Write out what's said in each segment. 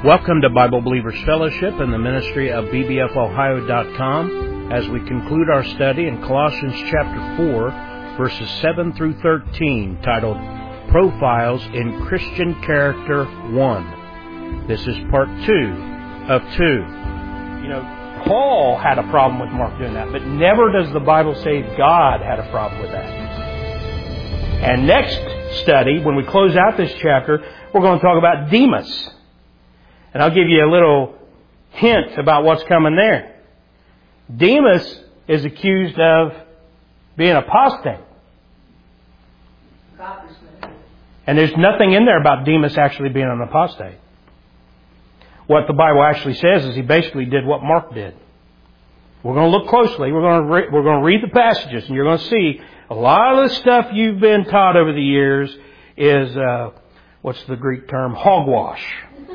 Welcome to Bible Believers Fellowship and the ministry of bbfohio.com as we conclude our study in Colossians chapter 4, verses 7 through 13, titled Profiles in Christian Character 1. This is part 2 of 2. Paul had a problem with Mark doing that, but never does the Bible say God had a problem with that. And next study, when we close out this chapter, we're going to talk about Demas. And I'll give you a little hint about what's coming there. Demas is accused of being apostate. And there's nothing in there about Demas actually being an apostate. What the Bible actually says is he basically did what Mark did. We're going to look closely. We're going to read the passages, and you're going to see a lot of the stuff you've been taught over the years is, what's the Greek term? Hogwash.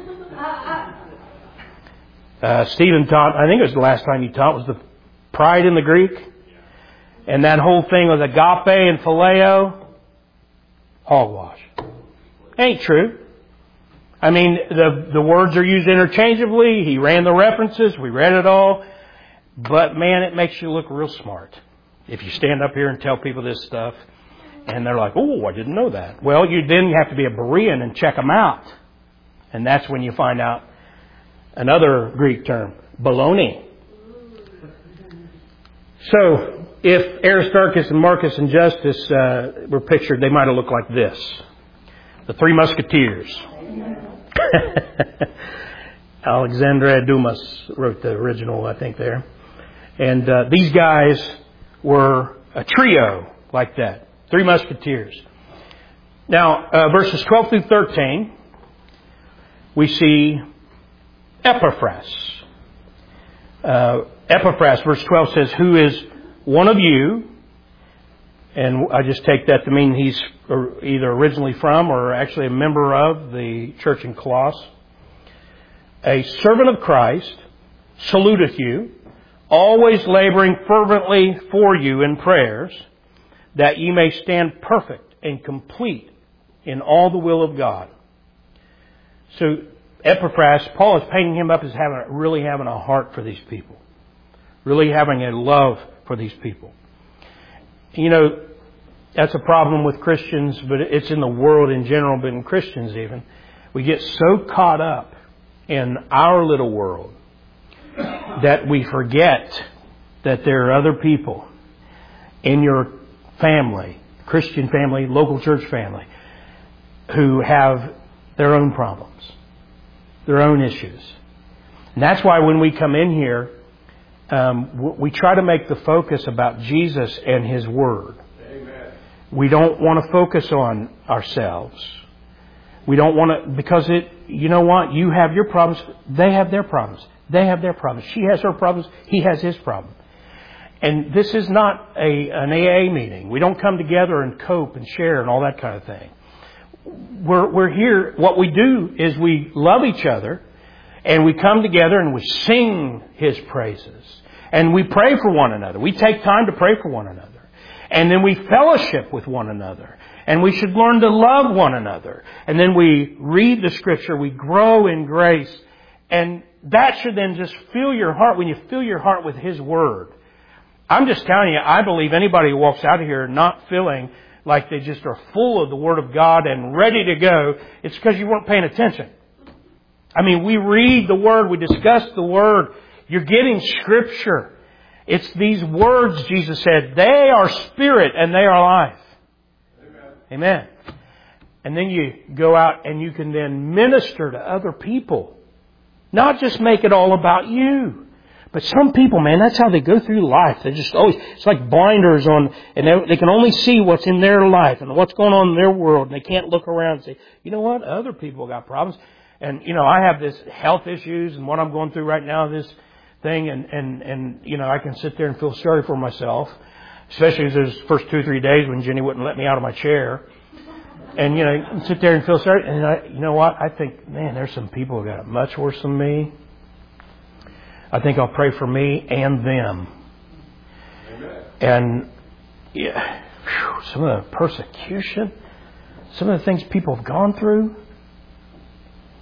Stephen taught, I think it was the last time he taught, was the pride in the Greek. And that whole thing with agape and phileo. Hogwash. Ain't true. I mean, the words are used interchangeably. He ran the references. We read it all. But man, it makes you look real smart. If you stand up here and tell people this stuff and they're like, oh, I didn't know that. Well, you have to be a Berean and check them out. And that's when you find out another Greek term, baloney. So, if Aristarchus and Marcus and Justus were pictured, they might have looked like this. The Three Musketeers. Alexandre Dumas wrote the original, I think, there. And these guys were a trio like that. Three Musketeers. Now, verses 12 through 13, we see Epaphras. Epaphras, verse 12 says, who is one of you, and I just take that to mean he's either originally from or actually a member of the church in Colossus, a servant of Christ, saluteth you, always laboring fervently for you in prayers, that ye may stand perfect and complete in all the will of God. So Epaphras, Paul is painting him up as really having a heart for these people. Really having a love for these people. That's a problem with Christians, but it's in the world in general, but in Christians even. We get so caught up in our little world that we forget that there are other people in your family, Christian family, local church family, who have their own problems, their own issues. And that's why when we come in here, we try to make the focus about Jesus and His Word. Amen. We don't want to focus on ourselves. We don't want to, because you know what? You have your problems. They have their problems. They have their problems. She has her problems. He has his problem. And this is not an AA meeting. We don't come together and cope and share and all that kind of thing. We're here. What we do is we love each other, and we come together and we sing His praises, and we pray for one another. We take time to pray for one another, and then we fellowship with one another, and we should learn to love one another. And then we read the Scripture. We grow in grace, and that should then just fill your heart. When you fill your heart with His Word, I'm just telling you, I believe anybody who walks out of here not feeling like they just are full of the Word of God and ready to go, it's because you weren't paying attention. I mean, we read the Word, we discuss the Word. You're getting Scripture. It's these words, Jesus said, they are spirit and they are life. Amen. And then you go out and you can then minister to other people. Not just make it all about you. But some people, man, that's how they go through life. They're just always, it's like blinders on, and they can only see what's in their life and what's going on in their world. And they can't look around and say, you know what? Other people got problems. And, I have this health issues and what I'm going through right now, this thing. And I can sit there and feel sorry for myself, especially as those first 2 or 3 days when Jenny wouldn't let me out of my chair. And, sit there and feel sorry. And you know what? I think, man, there's some people who got it much worse than me. I think I'll pray for me and them. Amen. And some of the persecution, some of the things people have gone through.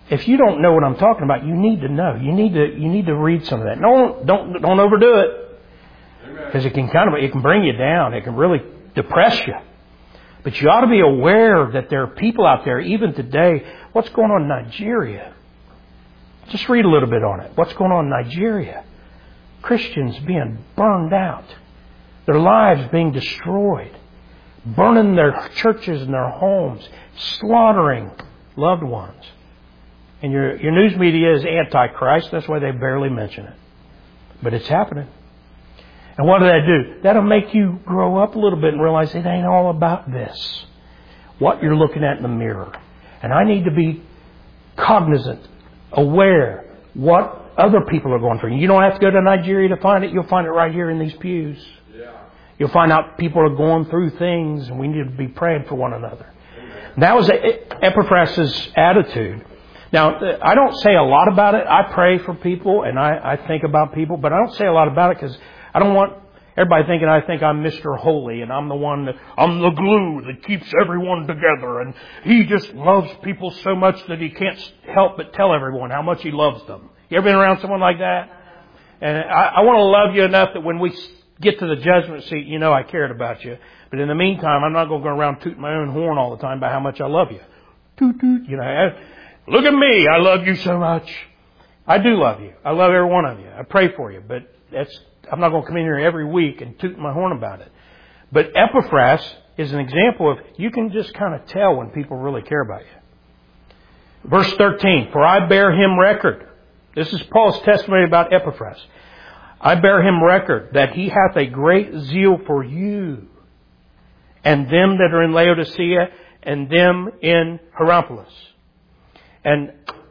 If you don't know what I'm talking about, you need to know. You need to read some of that. No, don't overdo it, because it can bring you down. It can really depress you. But you ought to be aware that there are people out there, even today. What's going on in Nigeria? Just read a little bit on it. What's going on in Nigeria? Christians being burned out, their lives being destroyed, burning their churches and their homes, slaughtering loved ones. And your news media is antichrist. That's why they barely mention it. But it's happening. And what do? That'll make you grow up a little bit and realize it ain't all about this. What you're looking at in the mirror. And I need to be cognizant, aware what other people are going through. You don't have to go to Nigeria to find it. You'll find it right here in these pews. You'll find out people are going through things, and we need to be praying for one another. And that was Epaphras' attitude. Now, I don't say a lot about it. I pray for people, and I think about people, but I don't say a lot about it because I don't want everybody thinking I think I'm Mr. Holy, and I'm I'm the glue that keeps everyone together, and he just loves people so much that he can't help but tell everyone how much he loves them. You ever been around someone like that? And I want to love you enough that when we get to the judgment seat, you know I cared about you. But in the meantime, I'm not going to go around tooting my own horn all the time about how much I love you. Toot, toot, look at me. I love you so much. I do love you. I love every one of you. I pray for you. But I'm not going to come in here every week and toot my horn about it. But Epaphras is an example of you can just kind of tell when people really care about you. Verse 13, for I bear him record. This is Paul's testimony about Epaphras. I bear him record that he hath a great zeal for you and them that are in Laodicea and them in Hierapolis. And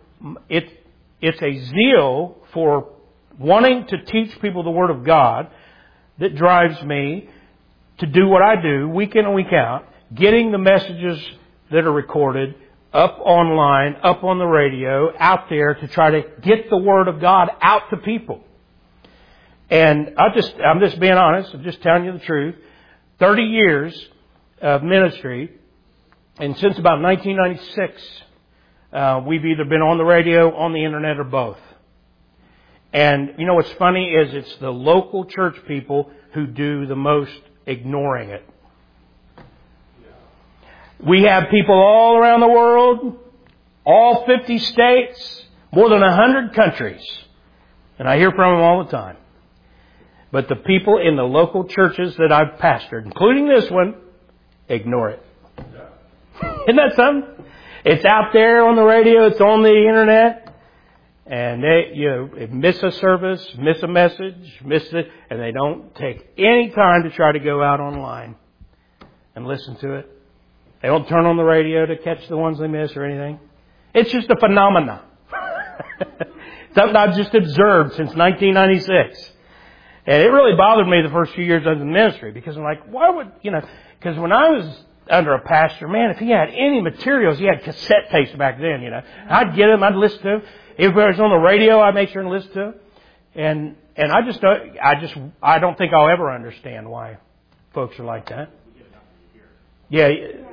it's a zeal for wanting to teach people the Word of God that drives me to do what I do week in and week out, getting the messages that are recorded up online, up on the radio, out there to try to get the Word of God out to people. And I'm just being honest. I'm just telling you the truth. 30 years of ministry, and since about 1996, we've either been on the radio, on the internet, or both. And you know what's funny is it's the local church people who do the most ignoring it. We have people all around the world, all 50 states, more than 100 countries. And I hear from them all the time. But the people in the local churches that I've pastored, including this one, ignore it. Isn't that something? It's out there on the radio, it's on the internet, and they miss a service, miss a message, and they don't take any time to try to go out online and listen to it. They don't turn on the radio to catch the ones they miss or anything. It's just a phenomenon. Something I've just observed since 1996. And it really bothered me the first few years of the ministry because I'm like, why would, because when I was under a pastor, man, if he had any materials, he had cassette tapes back then, I'd get them, I'd listen to them. If it was on the radio, I'd make sure and listen to them. And I don't think I'll ever understand why folks are like that. Yeah,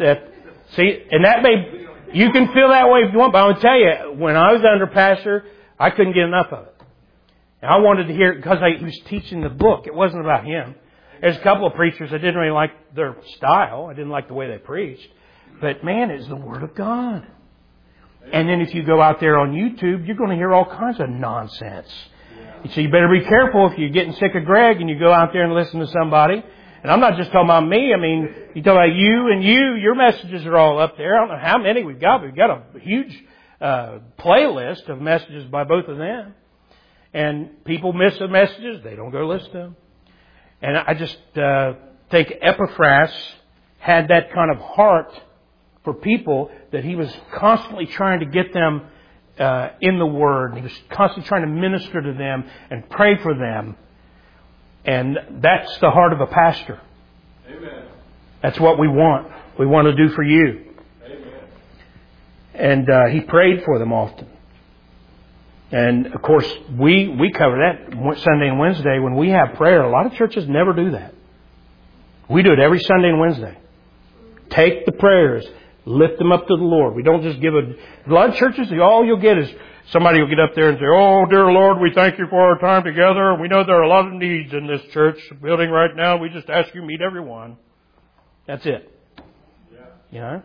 you can feel that way if you want, but I'll tell you, when I was under pastor, I couldn't get enough of it. And I wanted to hear it because he was teaching the book. It wasn't about him. There's a couple of preachers I didn't really like their style. I didn't like the way they preached. But man, it's the Word of God. And then if you go out there on YouTube, you're going to hear all kinds of nonsense. So you better be careful if you're getting sick of Greg and you go out there and listen to somebody. And I'm not just talking about me. I mean, you talk about you and your messages are all up there. I don't know how many we've got. We've got a huge playlist of messages by both of them. And people miss the messages. They don't go listen to them. And I just think Epaphras had that kind of heart for people that he was constantly trying to get them in the Word. He was constantly trying to minister to them and pray for them. And that's the heart of a pastor. Amen. That's what we want. We want to do for you. Amen. And he prayed for them often. And of course, we cover that Sunday and Wednesday when we have prayer. A lot of churches never do that. We do it every Sunday and Wednesday. Take the prayers. Lift them up to the Lord. We don't just give a lot of churches, all you'll get is somebody will get up there and say, "Oh, dear Lord, we thank you for our time together. We know there are a lot of needs in this church building right now. We just ask you to meet everyone." That's it. You know?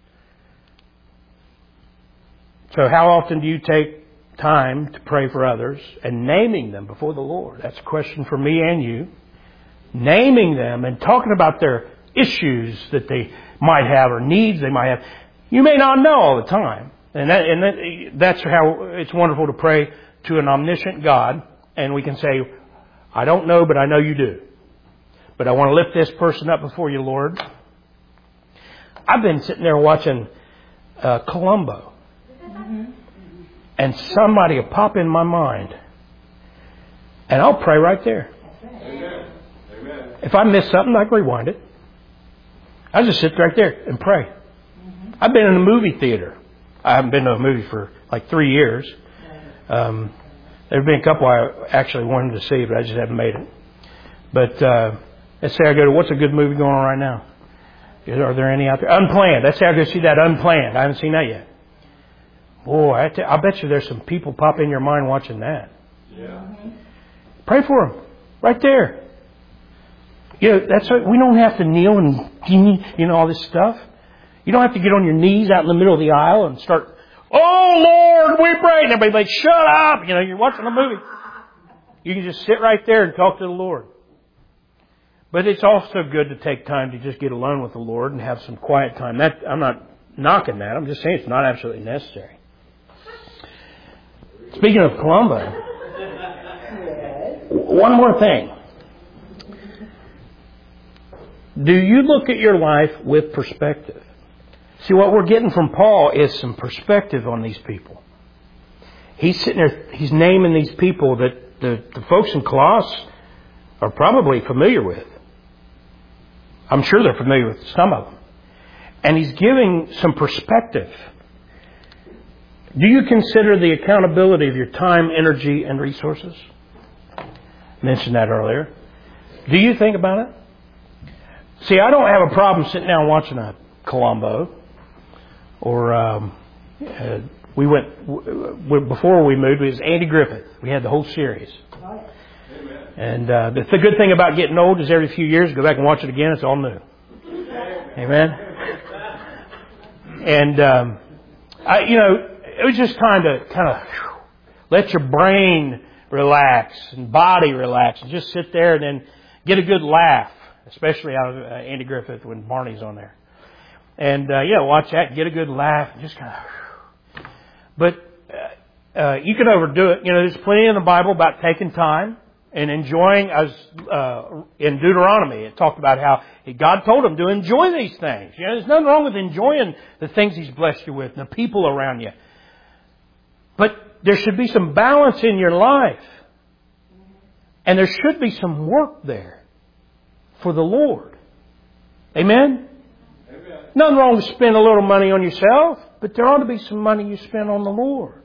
So how often do you take time to pray for others and naming them before the Lord? That's a question for me and you. Naming them and talking about their issues that they might have or needs they might have. You may not know all the time. And that's how it's wonderful to pray to an omniscient God. And we can say, "I don't know, but I know you do. But I want to lift this person up before you, Lord." I've been sitting there watching Columbo. And somebody will pop in my mind. And I'll pray right there. Amen. If I miss something, I can rewind it. I just sit right there and pray. I've been in a movie theater. I haven't been to a movie for like 3 years. There have been a couple I actually wanted to see, but I just haven't made it. But let's say I go to, what's a good movie going on right now? Are there any out there? Unplanned. Let's say I go see that Unplanned. I haven't seen that yet. Boy, I bet you there's some people pop in your mind watching that. Yeah. Pray for them. Right there. You know, that's what, we don't have to kneel and, all this stuff. You don't have to get on your knees out in the middle of the aisle and start, "Oh, Lord, we pray." And everybody's like, "Shut up." You're watching a movie. You can just sit right there and talk to the Lord. But it's also good to take time to just get alone with the Lord and have some quiet time. I'm not knocking that. I'm just saying it's not absolutely necessary. Speaking of Columbo, one more thing. Do you look at your life with perspective? See, what we're getting from Paul is some perspective on these people. He's sitting there, he's naming these people that the folks in Colossus are probably familiar with. I'm sure they're familiar with some of them. And he's giving some perspective. Do you consider the accountability of your time, energy, and resources? I mentioned that earlier. Do you think about it? See, I don't have a problem sitting down watching a Columbo. Or we went, before we moved, it was Andy Griffith. We had the whole series. And the good thing about getting old is every few years, go back and watch it again, it's all new. Amen? And, it was just time to kind of let your brain relax and body relax and just sit there and then get a good laugh, especially out of Andy Griffith when Barney's on there. And, watch that and get a good laugh and just kind of, but you can overdo it. There's plenty in the Bible about taking time and enjoying, as in Deuteronomy, it talked about how God told him to enjoy these things. There's nothing wrong with enjoying the things He's blessed you with and the people around you. But there should be some balance in your life. And there should be some work there for the Lord. Amen? Amen. Nothing wrong with spending a little money on yourself, but there ought to be some money you spend on the Lord.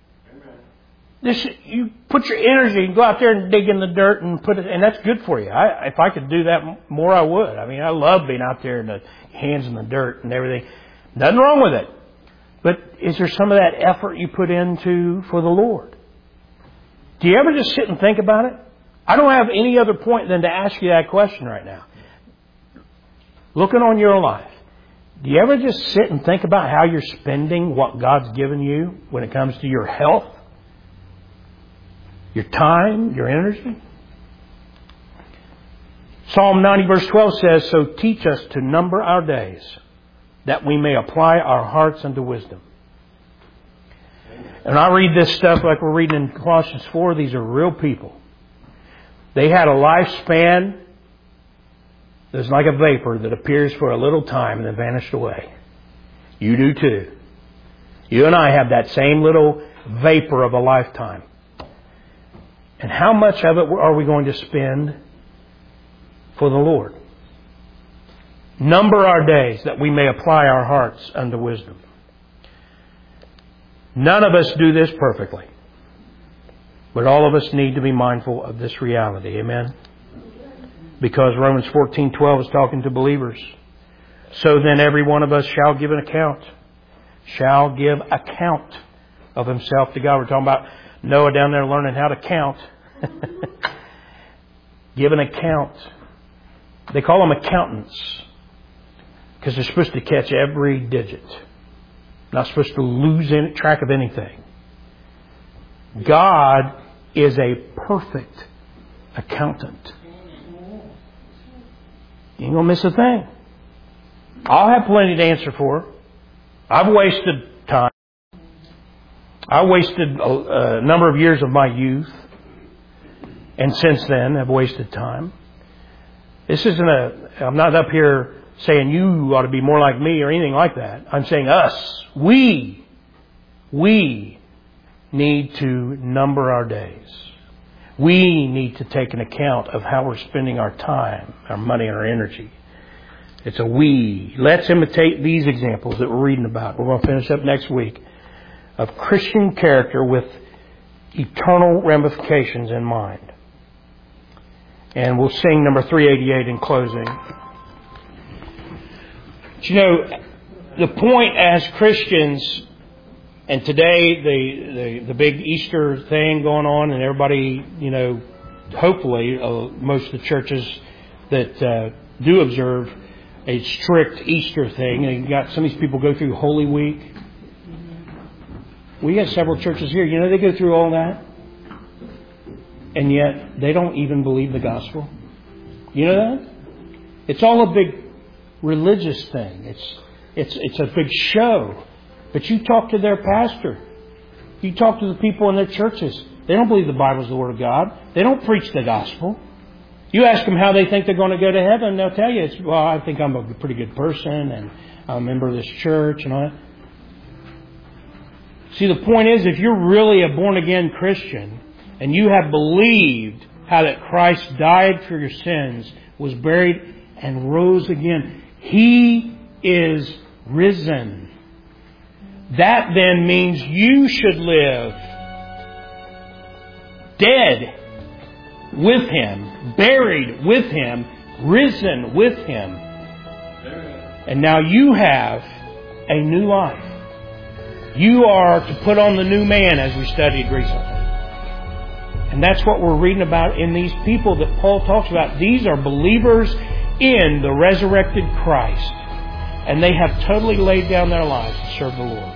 You put your energy and go out there and dig in the dirt and put it, and that's good for you. If I could do that more, I would. I mean, I love being out there and the hands in the dirt and everything. Nothing wrong with it. But is there some of that effort you put into for the Lord? Do you ever just sit and think about it? I don't have any other point than to ask you that question right now. Looking on your life, do you ever just sit and think about how you're spending what God's given you when it comes to your health? Your time, your energy? Psalm 90 verse 12 says, "So teach us to number our days, that we may apply our hearts unto wisdom." And I read this stuff like we're reading in Colossians 4. These are real people. They had a lifespan that's like a vapor that appears for a little time and then vanished away. You do too. You and I have that same little vapor of a lifetime. And how much of it are we going to spend for the Lord? Number our days, that we may apply our hearts unto wisdom. None of us do this perfectly. But all of us need to be mindful of this reality. Amen? Because Romans 14:12 is talking to believers. So then every one of us shall give an account. Shall give account of himself to God. We're talking about Noah down there learning how to count. Give an account. They call them accountants because they're supposed to catch every digit. Not supposed to lose track of anything. God is a perfect accountant. You ain't going to miss a thing. I'll have plenty to answer for. I've wasted time. I wasted a number of years of my youth. And since then, I've wasted time. This isn't I'm not up here saying you ought to be more like me or anything like that. I'm saying us. We need to number our days. We need to take an account of how we're spending our time, our money, and our energy. It's a we. Let's imitate these examples that we're reading about. We're going to finish up next week of Christian character with eternal ramifications in mind. And we'll sing number 388 in closing. But you know, the point as Christians, and today the big Easter thing going on, and everybody, you know, hopefully most of the churches that do observe a strict Easter thing, and you got some of these people go through Holy Week. We got several churches here. You know, they go through all that. And yet, they don't even believe the gospel. You know that? It's all a big religious thing. It's a big show. But you talk to their pastor. You talk to the people in their churches. They don't believe the Bible's the Word of God. They don't preach the gospel. You ask them how they think they're going to go to heaven, they'll tell you, well, I think I'm a pretty good person, and I'm a member of this church, and all that. See, the point is, if you're really a born-again Christian, and you have believed how that Christ died for your sins, was buried, and rose again, He is risen. That then means you should live dead with Him, buried with Him, risen with Him. And now you have a new life. You are to put on the new man, as we studied recently. And that's what we're reading about in these people that Paul talks about. These are believers in the resurrected Christ. And they have totally laid down their lives to serve the Lord.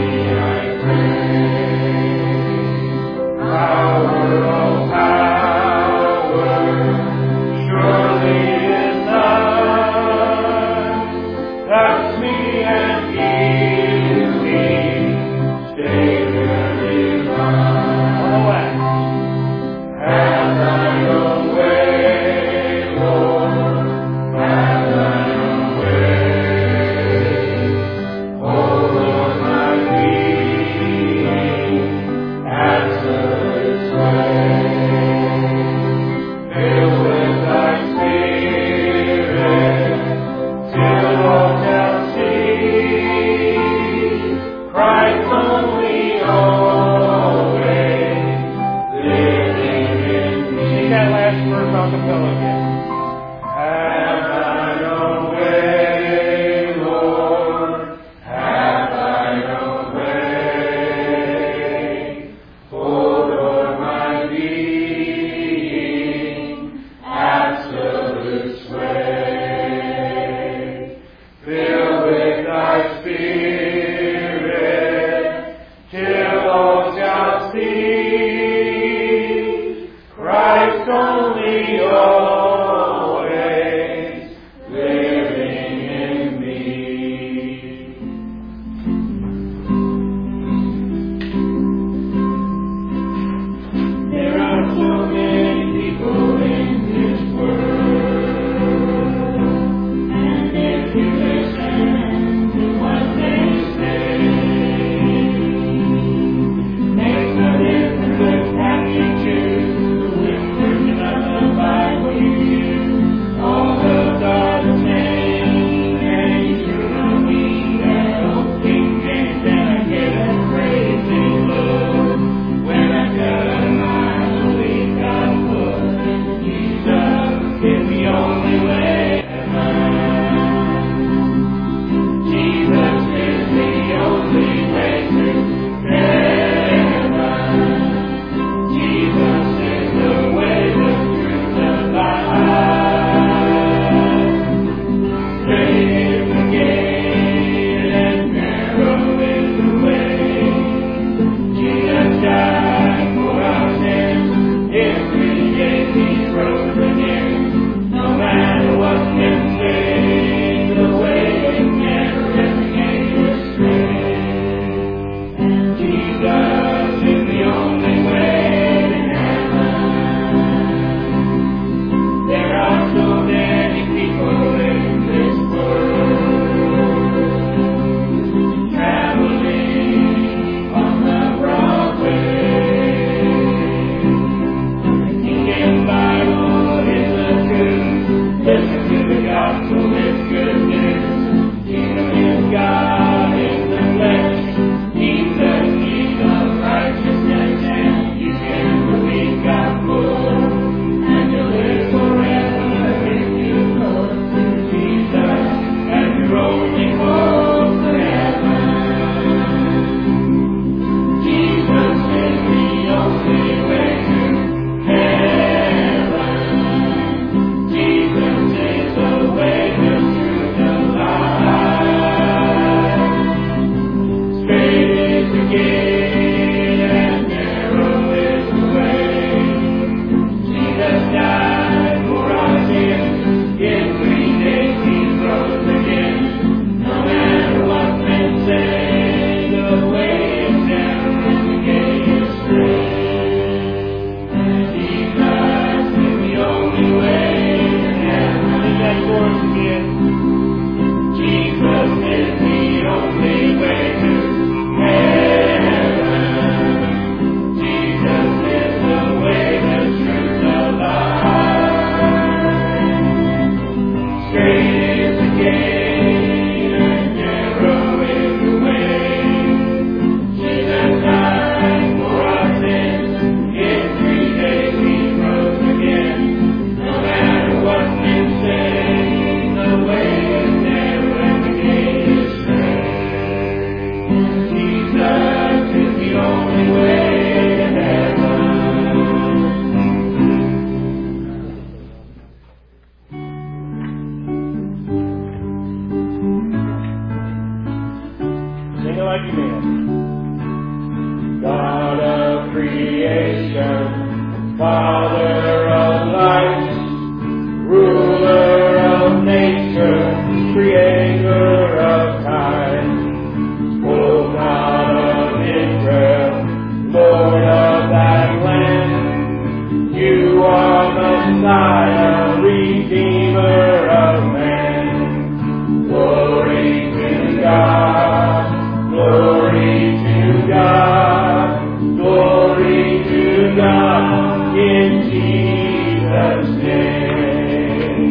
Power, oh power. last verse a cappella again. Have thine own way, Lord. Have thine own way. Oh Lord, my being, absolute sway. Fill with thy Spirit, till all shall see Christ only always living in me. There are so many people in this world, and if you listen to what they say, makes no difference which path you choose, which version of the Bible you use. All those are the same, and you know me, that old King James, and I get a crazy look when I cut a mile a week. I put Jesus is the only way to heaven. Jesus is the only way to heaven. Jesus is the way, the truth, the life. Straight is the gate and narrow is the way. Jesus died for our sins. In 3 days he rose again. No matter what men say, the way is never ever straight. And Jesus is the only way to heaven. There are so many people in this world, traveling on the Broadway. The Kingdom Bible is the truth. Listen to the gospel, it's good news. Kingdom is God in the flesh. He's the King of righteousness, and you can believe God full, and you'll live forever if you look to Jesus as your only hope to heaven. Jesus is the only way to heaven. Jesus is the way, the truth, the life. Straight is the gate and narrow is the way. Jesus died for our sins. In 3 days he rose again. No matter what men say, the way is narrow and the gate is straight. And Jesus is the only way to heaven. Sing that chorus again. Jesus is the only way to heaven. Jesus is the way, the truth, the life. Straight is the gate and narrow is the way. Jesus died for our sins. In 3 days he rose again. No matter what men say, the way is narrow and the gate is straight. Jesus is the only way to heaven. Sing it like you mean it. God of creation, Father of lights, ruler of nature, creator of time. O God of Israel, Lord of that land, you are Messiah, Redeemer of man. Glory to God, glory to God, glory to God in Jesus' name.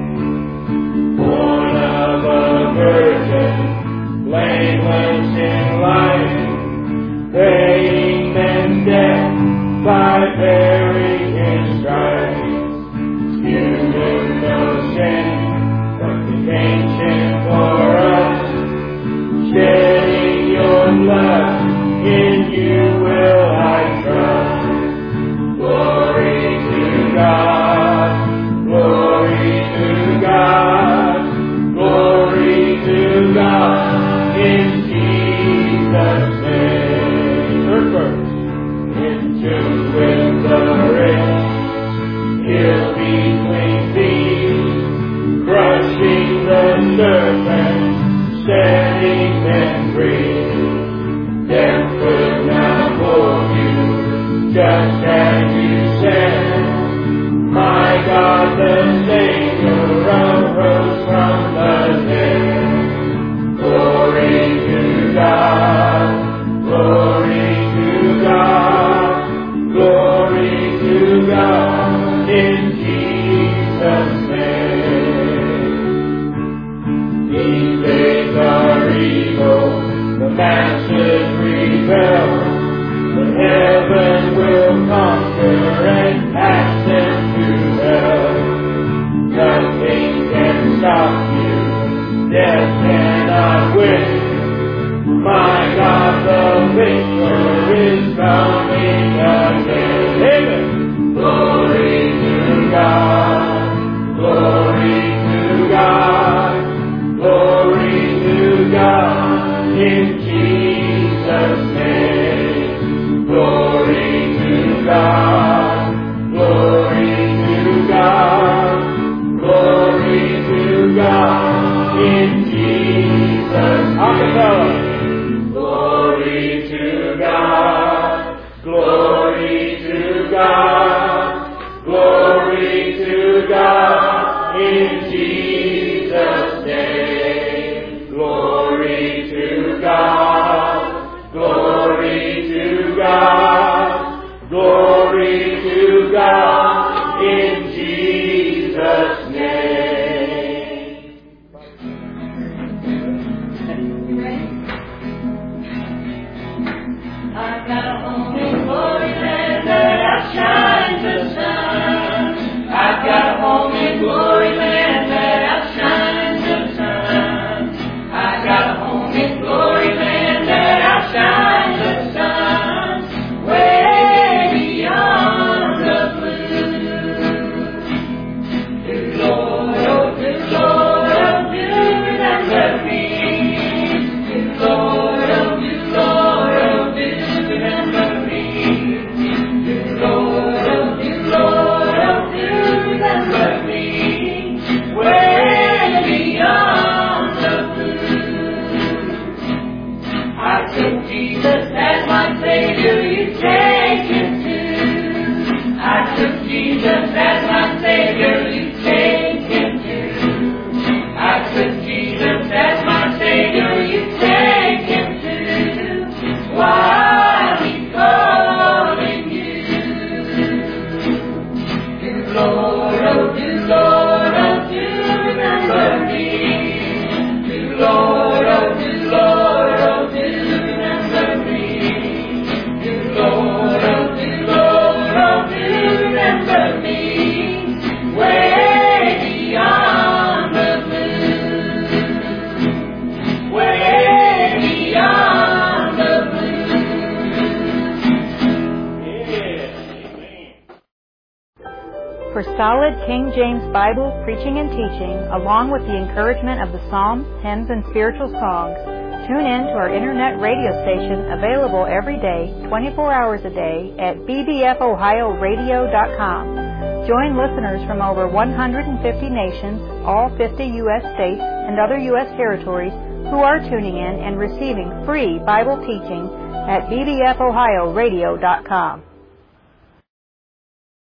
Born of a virgin, blameless in life, paying men's debt by bearing his stripes. in Jesus' name. These days are evil, the masses rebel, but heaven will conquer and pass them to hell. Nothing can stop you, death cannot win. My God, the victor is coming again. Amen. Glory to God, glory to God, glory to God in Jesus' name. Glory to God, glory to God, glory to God in Jesus' name. Glory to God, glory to God, glory to God in Jesus' name. Glory to God, glory to God, glory to God in Jesus' name. I've got a home in glory land that outshines the sun. I've got a home in glory land that outshines the sun. I've got a home in glory land that outshines the sun. Way beyond the blue. Dear Lord, oh Lord, oh do remember me. Dear Lord, oh Lord, oh do remember me. Dear Lord, oh Lord, oh do remember me. Way beyond the blue. I took Jesus as my Savior, you take him too. I took Jesus as my Savior, you take him too. I took Jesus as my Savior, you take him too. While he's calling you. Dear Lord, oh Lord, oh do remember me. Dear Lord, oh Lord, oh do remember me. Dear Lord, oh Lord, oh do remember me. Way beyond the blue. Way beyond the blue. For solid King James Bible preaching and teaching, along with the encouragement of the Psalms, hymns, and spiritual songs, tune in to our internet radio station available every day, 24 hours a day at bbfohioradio.com. Join listeners from over 150 nations, all 50 U.S. states, and other U.S. territories who are tuning in and receiving free Bible teaching at bbfohioradio.com.